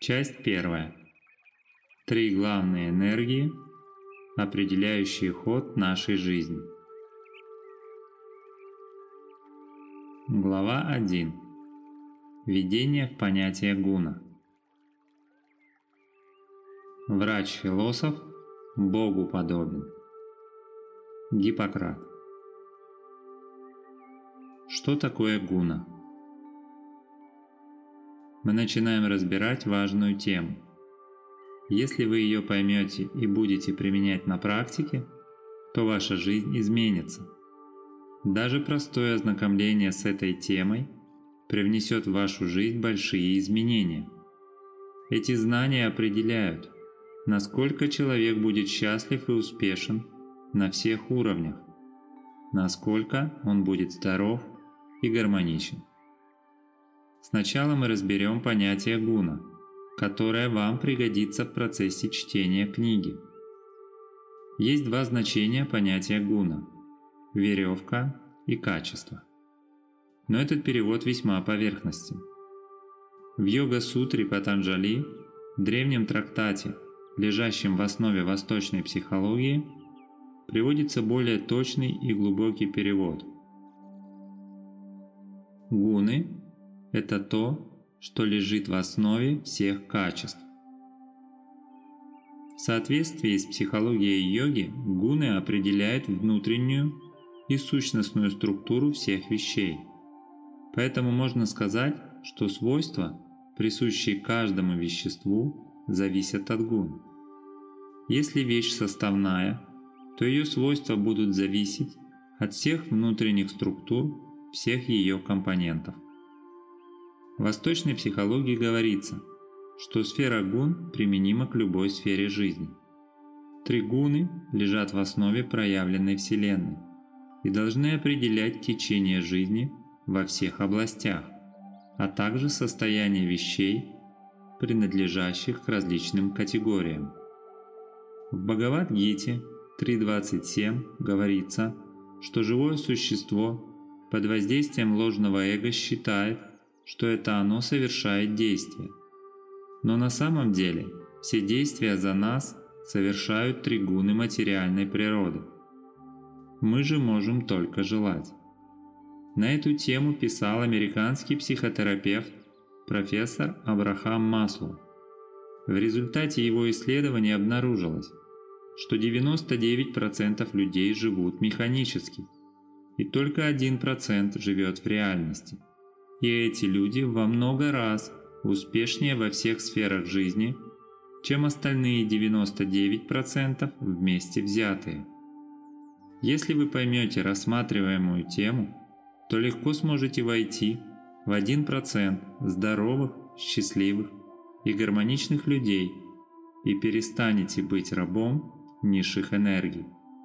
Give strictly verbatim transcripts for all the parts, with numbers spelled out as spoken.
Часть первая. Три главные энергии, определяющие ход нашей жизни. Глава один. Введение в понятие гуна. Врач-философ Богу подобен. Гиппократ. Что такое гуна? Мы начинаем разбирать важную тему. Если вы ее поймете и будете применять на практике, то ваша жизнь изменится. Даже простое ознакомление с этой темой привнесет в вашу жизнь большие изменения. Эти знания определяют, насколько человек будет счастлив и успешен на всех уровнях, насколько он будет здоров и гармоничен. Сначала мы разберем понятие гуна, которое вам пригодится в процессе чтения книги. Есть два значения понятия гуна – веревка и качество. Но этот перевод весьма поверхностен. В Йога-сутре Патанджали, древнем трактате, лежащем в основе восточной психологии, приводится более точный и глубокий перевод. Гуны – это то, что лежит в основе всех качеств. В соответствии с психологией йоги, гуны определяют внутреннюю и сущностную структуру всех вещей. Поэтому можно сказать, что свойства, присущие каждому веществу, зависят от гун. Если вещь составная, то ее свойства будут зависеть от всех внутренних структур всех ее компонентов. В восточной психологии говорится, что сфера гун применима к любой сфере жизни. Три гуны лежат в основе проявленной Вселенной и должны определять течение жизни во всех областях, а также состояние вещей, принадлежащих к различным категориям. В Бхагавад-гите три двадцать семь говорится, что живое существо под воздействием ложного эго считает, что это оно совершает действия. Но на самом деле все действия за нас совершают три гуны материальной природы. Мы же можем только желать. На эту тему писал американский психотерапевт профессор Абрахам Маслоу. В результате его исследований обнаружилось, что девяносто девять процентов людей живут механически, и только один процент живет в реальности. И эти люди во много раз успешнее во всех сферах жизни, чем остальные девяносто девять процентов вместе взятые. Если вы поймете рассматриваемую тему, то легко сможете войти в один процент здоровых, счастливых и гармоничных людей и перестанете быть рабом низших энергий.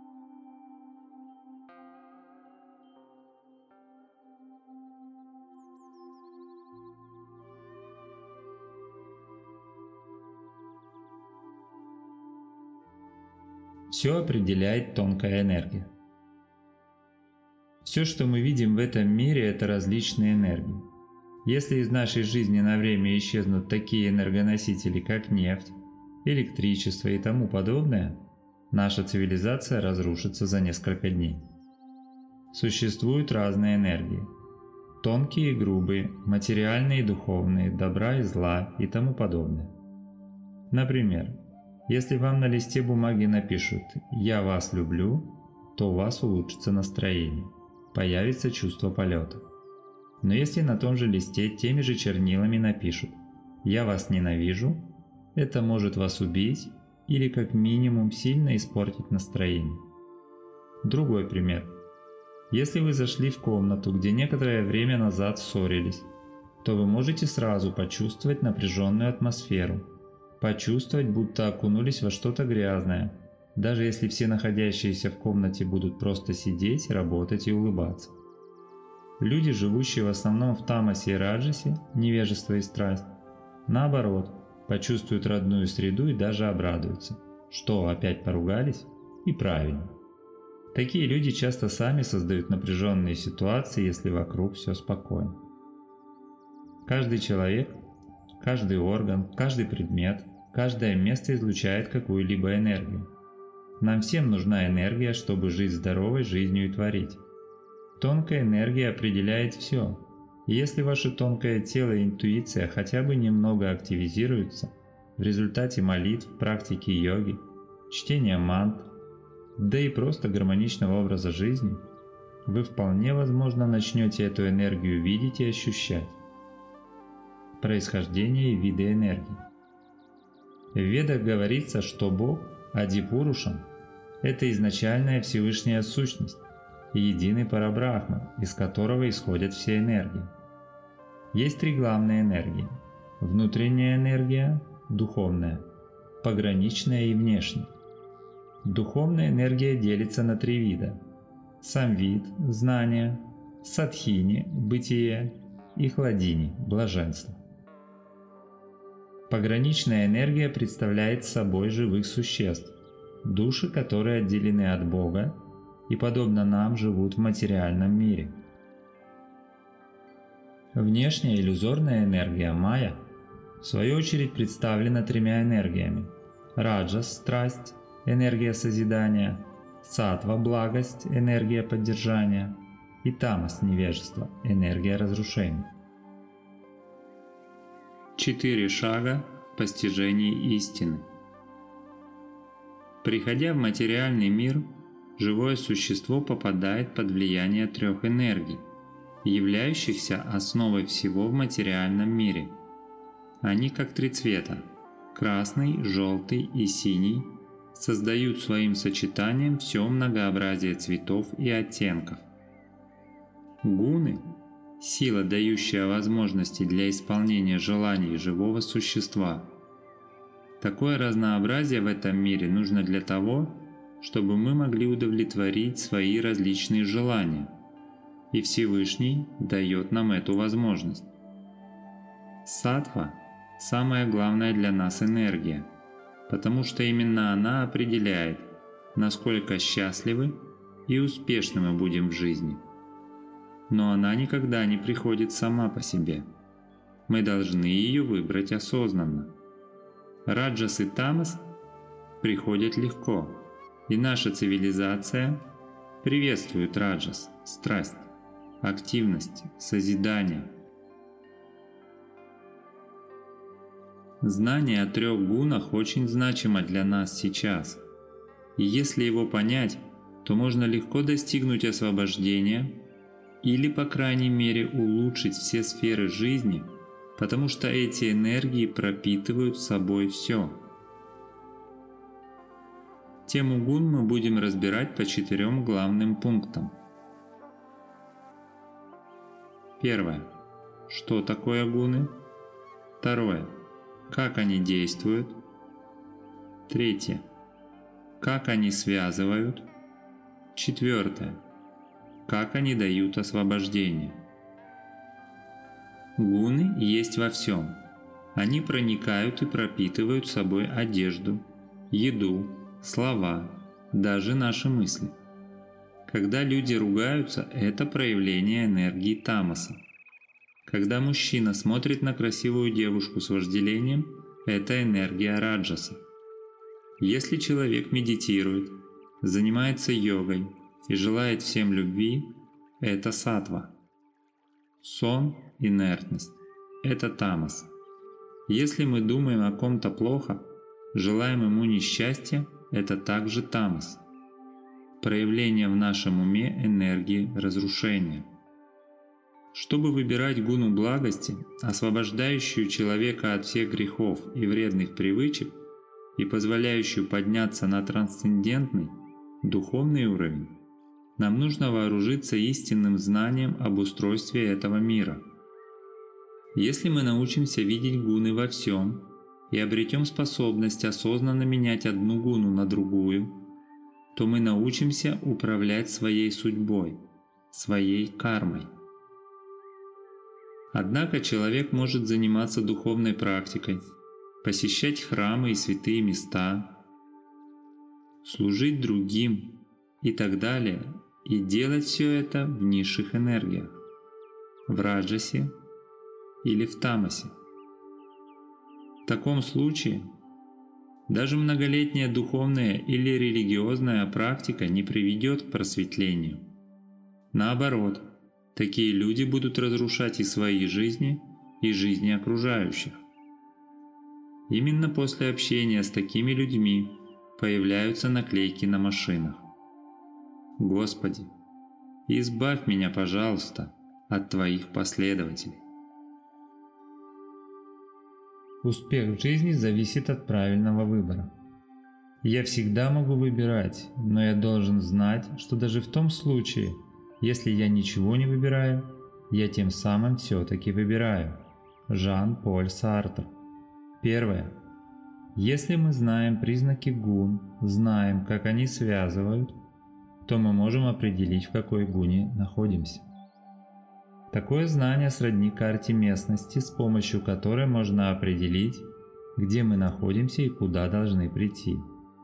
Все определяет тонкая энергия. Все, что мы видим в этом мире, это различные энергии. Если из нашей жизни на время исчезнут такие энергоносители, как нефть, электричество и тому подобное, наша цивилизация разрушится за несколько дней. Существуют разные энергии. Тонкие и грубые, материальные и духовные, добра и зла и тому подобное. Например, если вам на листе бумаги напишут «Я вас люблю», то у вас улучшится настроение, появится чувство полета. Но если на том же листе теми же чернилами напишут «Я вас ненавижу», это может вас убить или как минимум сильно испортить настроение. Другой пример. Если вы зашли в комнату, где некоторое время назад ссорились, то вы можете сразу почувствовать напряженную атмосферу, почувствовать, будто окунулись во что-то грязное, даже если все находящиеся в комнате будут просто сидеть, работать и улыбаться. Люди, живущие в основном в тамасе и раджасе, невежество и страсть, наоборот, почувствуют родную среду и даже обрадуются. Что, опять поругались? И правильно. Такие люди часто сами создают напряженные ситуации, если вокруг все спокойно. Каждый человек Каждый орган, каждый предмет, каждое место излучает какую-либо энергию. Нам всем нужна энергия, чтобы жить здоровой жизнью и творить. Тонкая энергия определяет все. И если ваше тонкое тело и интуиция хотя бы немного активизируются в результате молитв, практики йоги, чтения мантр, да и просто гармоничного образа жизни, вы вполне возможно начнете эту энергию видеть и ощущать. Происхождение и виды энергии. В Ведах говорится, что Бог, Адипурушам, это изначальная Всевышняя Сущность и единый Парабрахман, из которого исходят все энергии. Есть три главные энергии – внутренняя энергия, духовная, пограничная и внешняя. Духовная энергия делится на три вида – самвид – знание, садхини – бытие и хладини – блаженство. Пограничная энергия представляет собой живых существ, души, которые отделены от Бога и, подобно нам, живут в материальном мире. Внешняя иллюзорная энергия майя, в свою очередь, представлена тремя энергиями – раджас – страсть, энергия созидания, саттва – благость, энергия поддержания и тамас – невежество, энергия разрушения. Четыре шага в постижении истины. Приходя в материальный мир, живое существо попадает под влияние трех энергий, являющихся основой всего в материальном мире. Они как три цвета – красный, желтый и синий – создают своим сочетанием все многообразие цветов и оттенков. Гуны – сила, дающая возможности для исполнения желаний живого существа. Такое разнообразие в этом мире нужно для того, чтобы мы могли удовлетворить свои различные желания, и Всевышний дает нам эту возможность. Саттва – самая главная для нас энергия, потому что именно она определяет, насколько счастливы и успешны мы будем в жизни. Но она никогда не приходит сама по себе. Мы должны ее выбрать осознанно. Раджас и тамас приходят легко, и наша цивилизация приветствует раджас – страсть, активность, созидание. Знание о трех гунах очень значимо для нас сейчас, и если его понять, то можно легко достигнуть освобождения или, по крайней мере, улучшить все сферы жизни, потому что эти энергии пропитывают собой все. Тему гун мы будем разбирать по четырем главным пунктам. Первое. Что такое гуны? Второе. Как они действуют? Третье. Как они связывают? Четвертое. Как они дают освобождение? Гуны есть во всем. Они проникают и пропитывают собой одежду, еду, слова, даже наши мысли. Когда люди ругаются, это проявление энергии тамаса. Когда мужчина смотрит на красивую девушку с вожделением, это энергия раджаса. Если человек медитирует, занимается йогой и желает всем любви, это саттва. Сон, инертность – это тамас. Если мы думаем о ком-то плохо, желаем ему несчастья – это также тамас. Проявление в нашем уме энергии разрушения. Чтобы выбирать гуну благости, освобождающую человека от всех грехов и вредных привычек и позволяющую подняться на трансцендентный, духовный уровень, нам нужно вооружиться истинным знанием об устройстве этого мира. Если мы научимся видеть гуны во всем и обретем способность осознанно менять одну гуну на другую, то мы научимся управлять своей судьбой, своей кармой. Однако человек может заниматься духовной практикой, посещать храмы и святые места, служить другим и так далее, и делать все это в низших энергиях, в раджасе или в тамасе. В таком случае даже многолетняя духовная или религиозная практика не приведет к просветлению. Наоборот, такие люди будут разрушать и свои жизни, и жизни окружающих. Именно после общения с такими людьми появляются наклейки на машинах. Господи, избавь меня, пожалуйста, от Твоих последователей. Успех в жизни зависит от правильного выбора. Я всегда могу выбирать, но я должен знать, что даже в том случае, если я ничего не выбираю, я тем самым все-таки выбираю. Жан-Поль Сартр. Первое. Если мы знаем признаки гун, знаем, как они связывают, то мы можем определить, в какой гуне находимся. Такое знание сродни карте местности, с помощью которой можно определить, где мы находимся и куда должны прийти.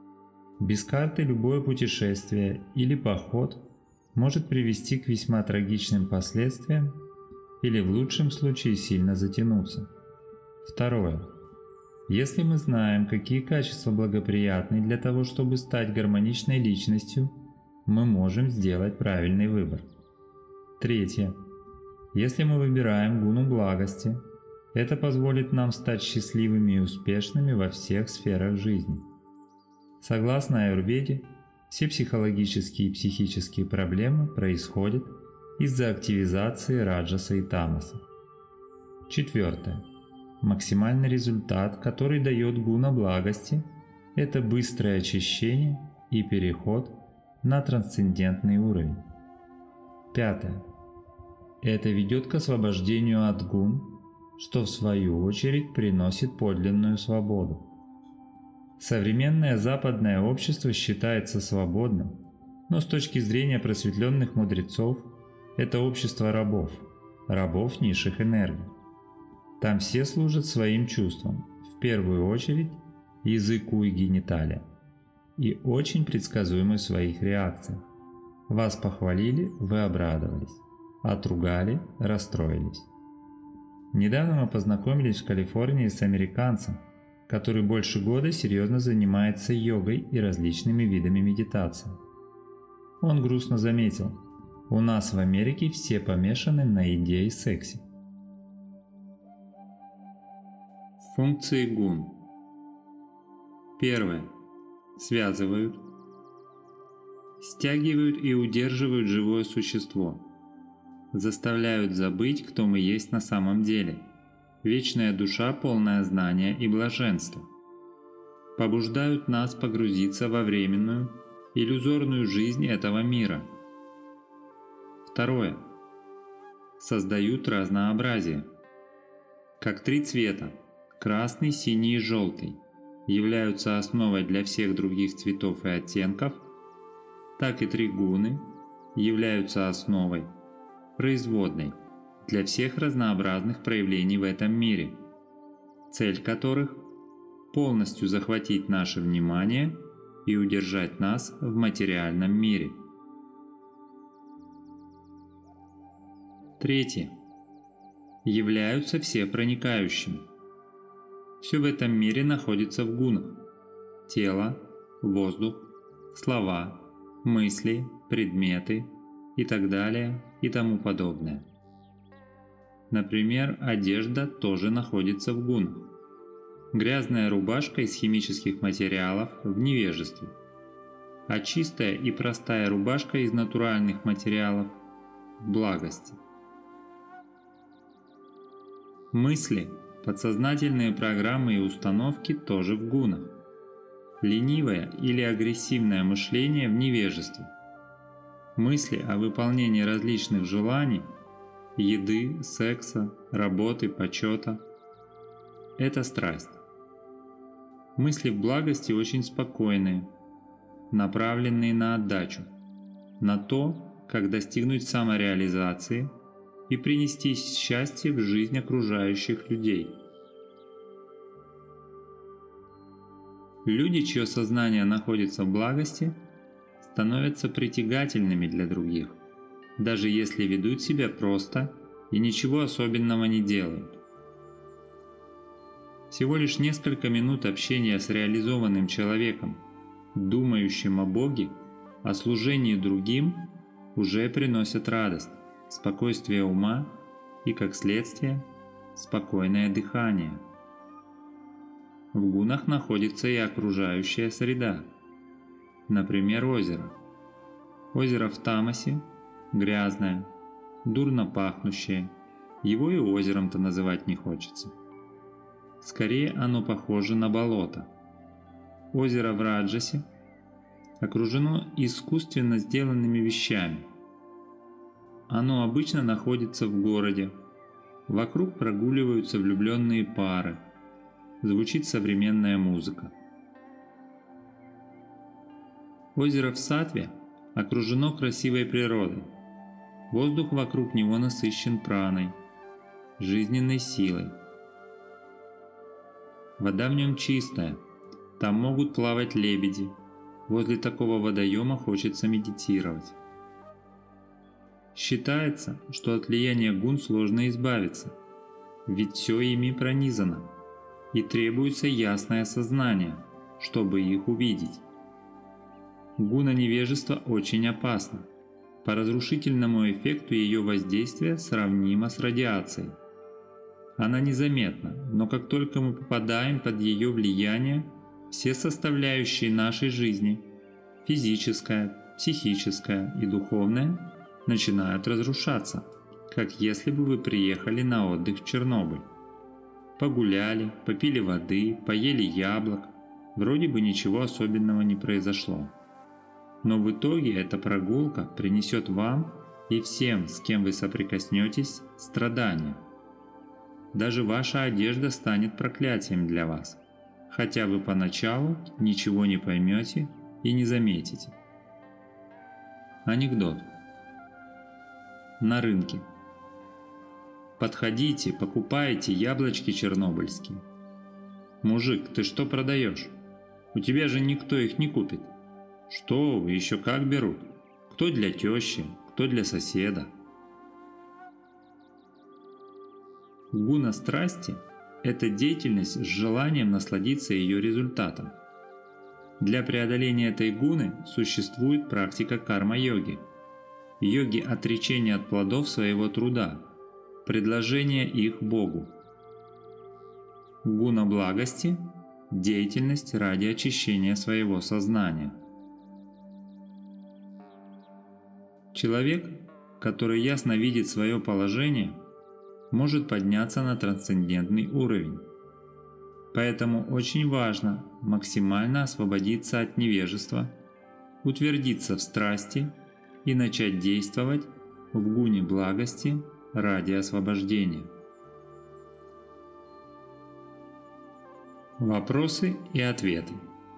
Без карты любое путешествие или поход может привести к весьма трагичным последствиям или в лучшем случае сильно затянуться. Второе. Если мы знаем, какие качества благоприятны для того, чтобы стать гармоничной личностью, мы можем сделать правильный выбор. Третье. Если мы выбираем гуну благости, это позволит нам стать счастливыми и успешными во всех сферах жизни. Согласно аюрведе, все психологические и психические проблемы происходят из-за активизации раджаса и тамаса. Четвертое. Максимальный результат, который дает гуна благости, это быстрое очищение и переход на трансцендентный уровень. Пятое. Это ведет к освобождению от гун, что в свою очередь приносит подлинную свободу. Современное западное общество считается свободным, но с точки зрения просветленных мудрецов, это общество рабов, рабов низших энергий. Там все служат своим чувствам, в первую очередь языку и гениталиям, и очень предсказуемы в своих реакциях. Вас похвалили, вы обрадовались, отругали, расстроились. Недавно мы познакомились в Калифорнии с американцем, который больше года серьезно занимается йогой и различными видами медитации. Он грустно заметил: у нас в Америке все помешаны на еде и сексе. Функции гун. Первое. Связывают, стягивают и удерживают живое существо, заставляют забыть, кто мы есть на самом деле, вечная душа, полная знания и блаженства, побуждают нас погрузиться во временную, иллюзорную жизнь этого мира. Второе. Создают разнообразие. Как три цвета – красный, синий и желтый – являются основой для всех других цветов и оттенков, так и три гуны являются основой, производной, для всех разнообразных проявлений в этом мире, цель которых – полностью захватить наше внимание и удержать нас в материальном мире. Третье. Являются всепроникающими. Все в этом мире находится в гунах – тело, воздух, слова, мысли, предметы и так далее и тому подобное. Например, одежда тоже находится в гунах. Грязная рубашка из химических материалов в невежестве, а чистая и простая рубашка из натуральных материалов в благости. Мысли, подсознательные программы и установки тоже в гунах. Ленивое или агрессивное мышление в невежестве. Мысли о выполнении различных желаний – еды, секса, работы, почета – это страсть. Мысли в благости очень спокойные, направленные на отдачу, на то, как достигнуть самореализации и принести счастье в жизнь окружающих людей. Люди, чье сознание находится в благости, становятся притягательными для других, даже если ведут себя просто и ничего особенного не делают. Всего лишь несколько минут общения с реализованным человеком, думающим о Боге, о служении другим, уже приносят радость, спокойствие ума и, как следствие, спокойное дыхание. В гунах находится и окружающая среда, например, озеро. Озеро в тамасе грязное, дурно пахнущее, его и озером-то называть не хочется. Скорее оно похоже на болото. Озеро в раджасе окружено искусственно сделанными вещами. Оно обычно находится в городе, вокруг прогуливаются влюбленные пары, звучит современная музыка. Озеро в саттве окружено красивой природой. Воздух вокруг него насыщен праной, жизненной силой. Вода в нем чистая, там могут плавать лебеди. Возле такого водоема хочется медитировать. Считается, что от влияния гун сложно избавиться, ведь все ими пронизано, и требуется ясное сознание, чтобы их увидеть. Гуна невежества очень опасна. По разрушительному эффекту ее воздействие сравнимо с радиацией. Она незаметна, но как только мы попадаем под ее влияние, все составляющие нашей жизни – физическая, психическая и духовная – начинают разрушаться, как если бы вы приехали на отдых в Чернобыль. Погуляли, попили воды, поели яблок, вроде бы ничего особенного не произошло. Но в итоге эта прогулка принесет вам и всем, с кем вы соприкоснетесь, страдания. Даже ваша одежда станет проклятием для вас, хотя вы поначалу ничего не поймете и не заметите. Анекдот. На рынке. Подходите, покупайте яблочки чернобыльские. Мужик, ты что продаешь? У тебя же никто их не купит. Что вы, еще как берут. Кто для тещи, кто для соседа. Гуна страсти – это деятельность с желанием насладиться ее результатом. Для преодоления этой гуны существует практика карма-йоги. Йоги отречения от плодов своего труда, предложение их Богу. Гуна благости – деятельность ради очищения своего сознания. Человек, который ясно видит свое положение, может подняться на трансцендентный уровень. Поэтому очень важно максимально освободиться от невежества, утвердиться в страсти и начать действовать в гуне благости ради освобождения. Вопросы и ответы.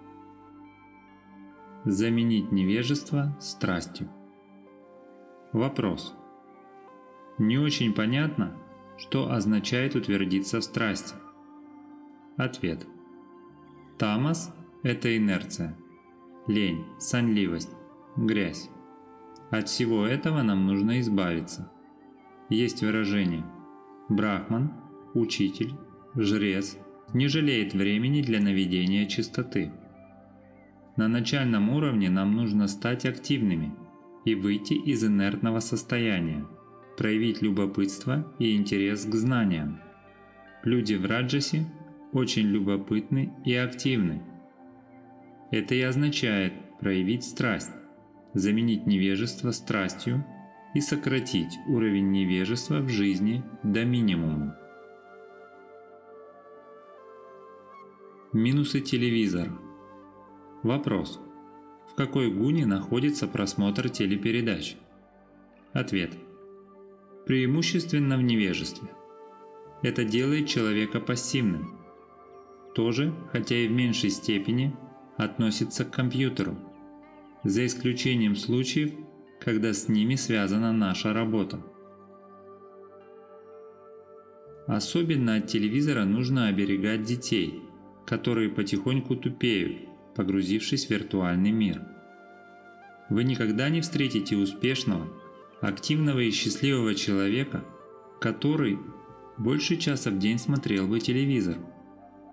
Заменить невежество страстью. Вопрос. Не очень понятно, что означает утвердиться в страсти. Ответ. Тамас – это инерция, лень, сонливость, грязь. От всего этого нам нужно избавиться. Есть выражение: брахман, учитель, жрец не жалеет времени для наведения чистоты. На начальном уровне нам нужно стать активными и выйти из инертного состояния, проявить любопытство и интерес к знаниям. Люди в раджасе очень любопытны и активны. Это и означает проявить страсть, заменить невежество страстью и сократить уровень невежества в жизни до минимума. Минусы телевизора. Вопрос. В какой гуне находится просмотр телепередач? Ответ. Преимущественно в невежестве. Это делает человека пассивным. Тоже, хотя и в меньшей степени, относится к компьютеру, за исключением случаев, когда с ними связана наша работа. Особенно от телевизора нужно оберегать детей, которые потихоньку тупеют, погрузившись в виртуальный мир. Вы никогда не встретите успешного, активного и счастливого человека, который больше часа в день смотрел бы телевизор.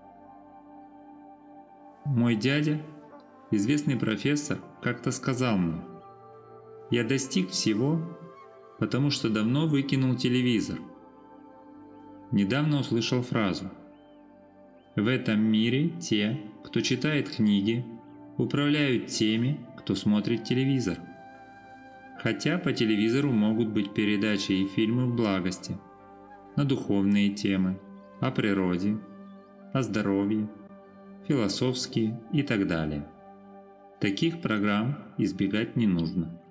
Мой дядя, известный профессор, как-то сказал мне: «Я достиг всего, потому что давно выкинул телевизор». Недавно услышал фразу: «В этом мире те, кто читает книги, управляют теми, кто смотрит телевизор». Хотя по телевизору могут быть передачи и фильмы в благости, на духовные темы, о природе, о здоровье, философские и так далее. Таких программ избегать не нужно.